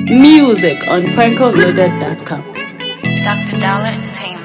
Music on prankoloaded.com. Dr. Dollar Entertainment.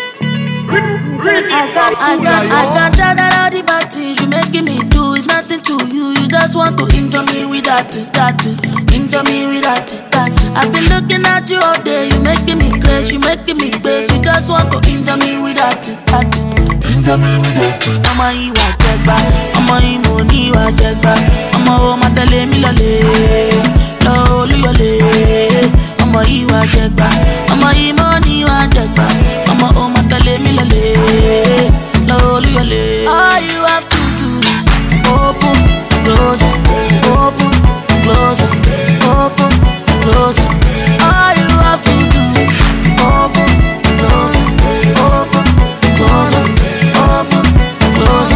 I got tired all the bad things you making me do. It's nothing to you. You just want to injure me with that. Injure me with that. I've been looking at you all day. You making me crazy. You making me crazy. You just want to injure me with that. Injure me with that. Ọmọ ìwà jẹgba, ọmọ ìmọ̀ oníwà jẹgba, ọmọ ọmọ tẹ̀lé mi lọ́lẹ̀, lọ Olúyọ̀lé. Ọmọ ìwà jẹgba, ọmọ ìmọ̀ oníwà jẹgba, ọmọ ọmọ tẹ̀lé mi lọ́lẹ̀, lọ Olúyọ̀lé. All you have to do is open, close, open, close, open, close. All you have to do is open, close, open, close, open, close.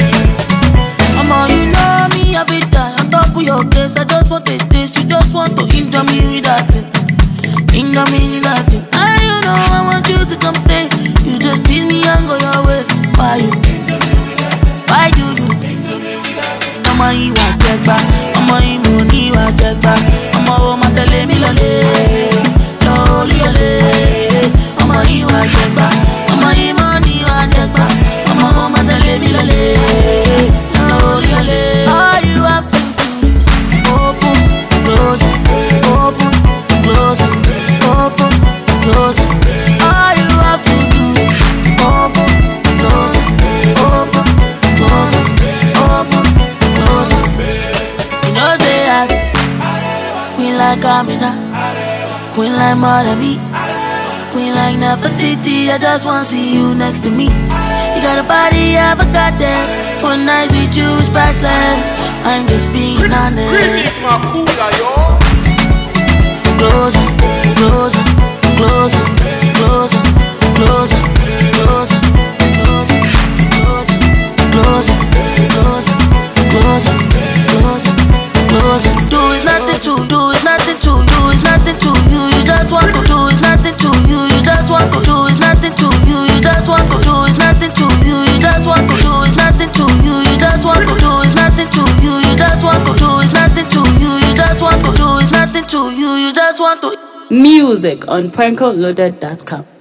You know me, I be die on top of your case. I just want a taste. You just want to injure me with that thing. Injure me with that thing. And you know I want you to come stay. You just tease me and go your way. Why you? Why do you? Ọmọ ìwà jẹgba, ọmọ ìmọ̀ oníwà jẹgba, ọmọ ọmọ tẹ̀lé mi lọ́lẹ̀, lọ Olúyọ̀lé. Ọmọ ìwà jẹgba, ọmọ ìmọ̀ oníwà jẹgba, ọmọ ọmọ tẹ̀lé mi lọ́lẹ̀. All you have to do is open, close, open, close, open, close. All you have to do is open, close, open, close, open, close. You know say I be queen like Amina, queen like Marami, queen like Nefertiti. I just wanna see you next to me. You got a body of a goddess. One night with you is priceless. I'm just being honest. Closer, closer, closer, closer, closer, closer, closer, closer, closer, closer, closer, closer, closer. Do is nothing to do, is nothing to you, is nothing to you. You just want to do is nothing to you. You just want to do is nothing to you. You just want to do is nothing to you. You just want to do is nothing to you. You just want to do is nothing to you. You just want to do is nothing to you. You just want to do is nothing to you. You just want to. Music on prankoloaded.com.